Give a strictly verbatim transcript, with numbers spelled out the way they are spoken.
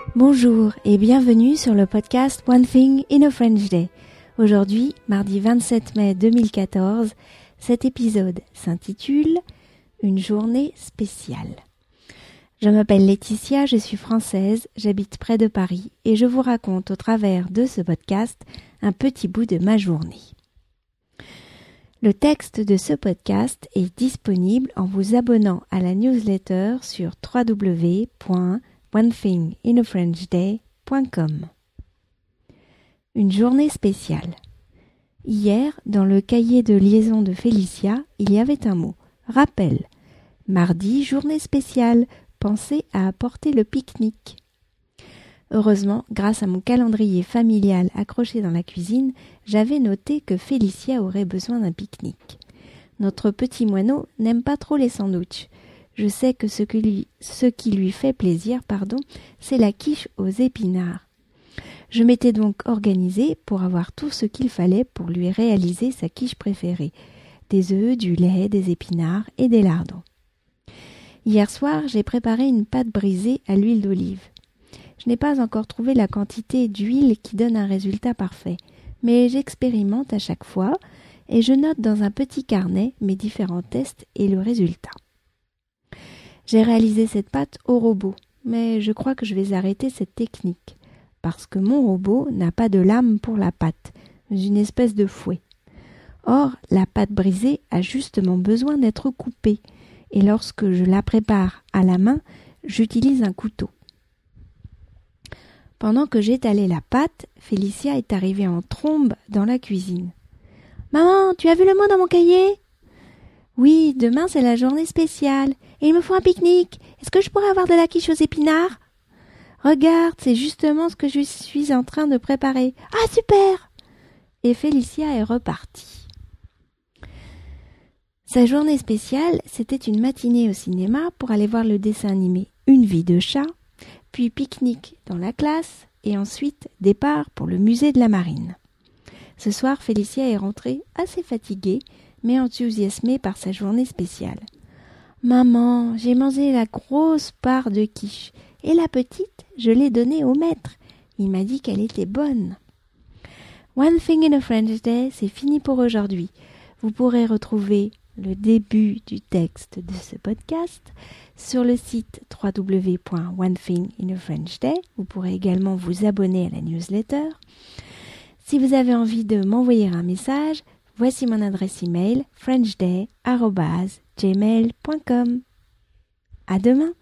Bonjour et bienvenue sur le podcast One Thing in a French Day. Aujourd'hui, mardi vingt-sept mai deux mille quatorze, cet épisode s'intitule « Une journée spéciale ». Je m'appelle Laetitia, je suis française, j'habite près de Paris et je vous raconte au travers de ce podcast un petit bout de ma journée. Le texte de ce podcast est disponible en vous abonnant à la newsletter sur w w w point one thing in a french day point com. Une journée spéciale. Hier, dans le cahier de liaison de Félicia, il y avait un mot, rappel. Mardi, journée spéciale, pensez à apporter le pique-nique. Heureusement, grâce à mon calendrier familial accroché dans la cuisine, j'avais noté que Félicia aurait besoin d'un pique-nique. Notre petit moineau n'aime pas trop les sandwichs. Je sais que ce, que lui, ce qui lui fait plaisir, pardon, c'est la quiche aux épinards. Je m'étais donc organisée pour avoir tout ce qu'il fallait pour lui réaliser sa quiche préférée. Des œufs, du lait, des épinards et des lardons. Hier soir, j'ai préparé une pâte brisée à l'huile d'olive. Je n'ai pas encore trouvé la quantité d'huile qui donne un résultat parfait, mais j'expérimente à chaque fois et je note dans un petit carnet mes différents tests et le résultat. J'ai réalisé cette pâte au robot, mais je crois que je vais arrêter cette technique, parce que mon robot n'a pas de lame pour la pâte, mais une espèce de fouet. Or, la pâte brisée a justement besoin d'être coupée, et lorsque je la prépare à la main, j'utilise un couteau. Pendant que j'étalais la pâte, Félicia est arrivée en trombe dans la cuisine. « Maman, tu as vu le mot dans mon cahier ?»« Oui, demain c'est la journée spéciale, et il me faut un pique-nique. Est-ce que je pourrais avoir de la quiche aux épinards ?»« Regarde, c'est justement ce que je suis en train de préparer. Ah, super !» Et Félicia est repartie. Sa journée spéciale, c'était une matinée au cinéma pour aller voir le dessin animé Une vie de chat, puis pique-nique dans la classe et ensuite départ pour le musée de la marine. Ce soir, Félicia est rentrée assez fatiguée, mais enthousiasmée par sa journée spéciale. « Maman, j'ai mangé la grosse part de quiche et la petite, je l'ai donnée au maître. Il m'a dit qu'elle était bonne. » One Thing in a French Day, c'est fini pour aujourd'hui. Vous pourrez retrouver le début du texte de ce podcast sur le site w w w point one thing in a french day. Vous pourrez également vous abonner à la newsletter. Si vous avez envie de m'envoyer un message, voici mon adresse email frenchday arobase gmail point com. À demain!